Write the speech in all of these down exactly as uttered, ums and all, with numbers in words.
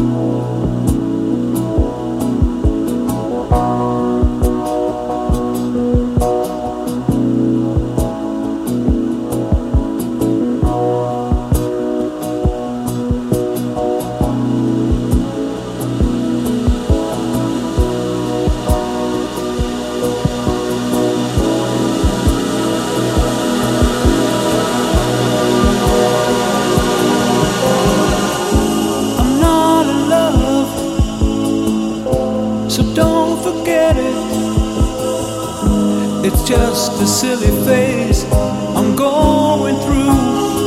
It's just a silly phase I'm going through.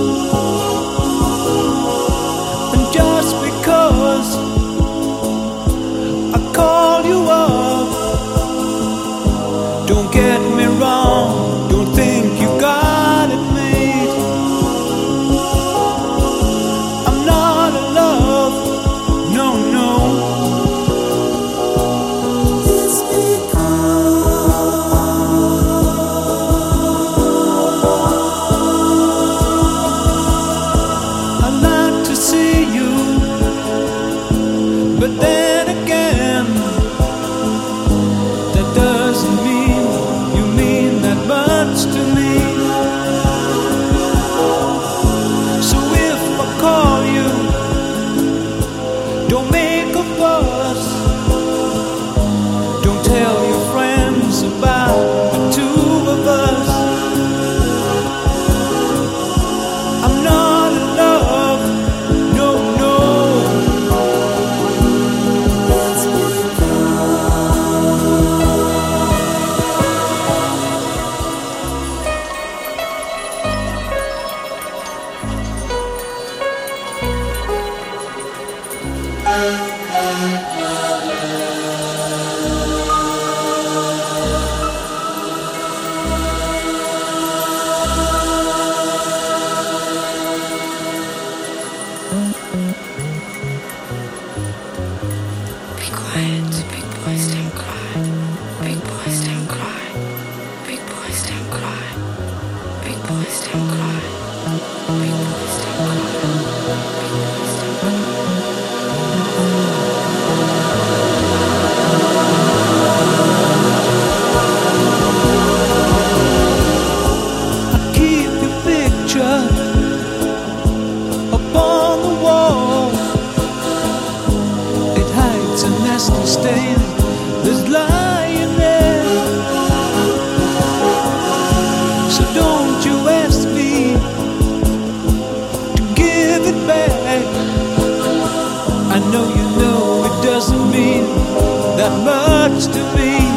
And just because I call you up, don't get me wrong, don't think you got it made. I'm not in love, no, no. But then again, that doesn't mean you mean that much to me. So if I call you, don't make a fuss. Don't tell your friends about the two of us. I'm not in love, no, no. Be quiet, big boys don't cry. Big boys don't cry. Big boys don't cry. Big boys don't cry. Big boys don't cry. Big boys don't cry. I keep your picture up on the wall. It hides a nasty stain that's lying there. So don't you ask me to give it back. I know you know it doesn't mean that much to me.